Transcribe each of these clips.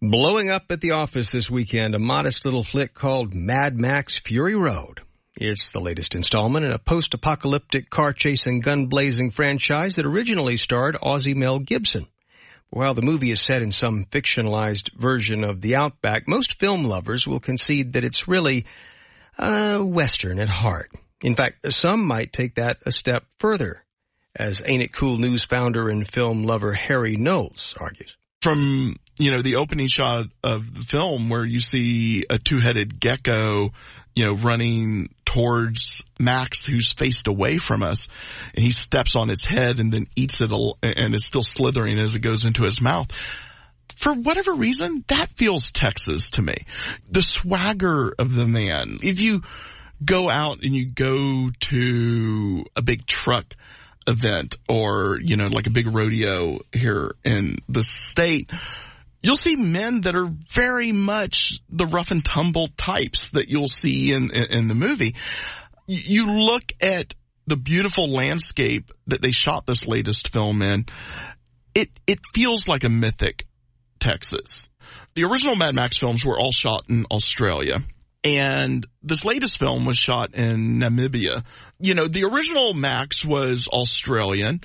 Blowing up at the office this weekend, a modest little flick called Mad Max Fury Road. It's the latest installment in a post-apocalyptic car-chasing, gun-blazing franchise that originally starred Aussie Mel Gibson. While the movie is set in some fictionalized version of the Outback, most film lovers will concede that it's really Western at heart. In fact, some might take that a step further, as Ain't It Cool News founder and film lover Harry Knowles argues. From, the opening shot of the film where you see a two-headed gecko, running towards Max, who's faced away from us, and he steps on its head and then eats it, and is still slithering as it goes into his mouth. For whatever reason, that feels Texas to me. The swagger of the man. If you go out and you go to a big truck event or, like a big rodeo here in the state, you'll see men that are very much the rough and tumble types that you'll see in the movie. You look at the beautiful landscape that they shot this latest film in, it feels like a mythic Texas. The original Mad Max films were all shot in Australia, and this latest film was shot in Namibia. The original Max was Australian.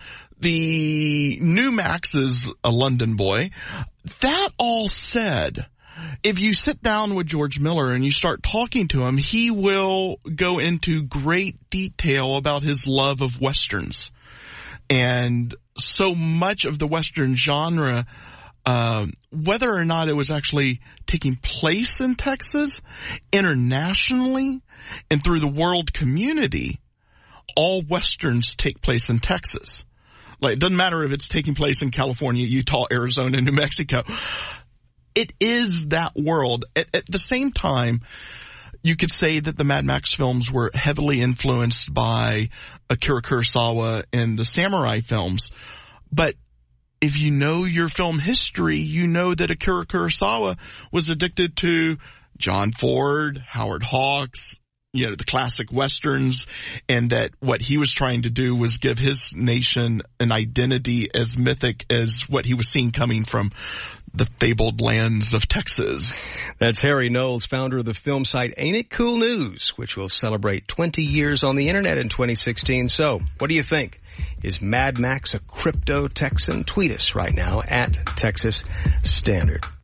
The new Max is a London boy. That all said, if you sit down with George Miller and you start talking to him, he will go into great detail about his love of Westerns. And so much of the Western genre, whether or not it was actually taking place in Texas, internationally, and through the world community, all Westerns take place in Texas. Like, it doesn't matter if it's taking place in California, Utah, Arizona, New Mexico. It is that world. At the same time, you could say that the Mad Max films were heavily influenced by Akira Kurosawa and the samurai films. But if you know your film history, you know that Akira Kurosawa was addicted to John Ford, Howard Hawks, the classic Westerns, and that what he was trying to do was give his nation an identity as mythic as what he was seeing coming from the fabled lands of Texas. That's Harry Knowles, founder of the film site Ain't It Cool News, which will celebrate 20 years on the internet in 2016. So, what do you think? Is Mad Max a crypto-Texan? Tweet us right now at Texas Standard.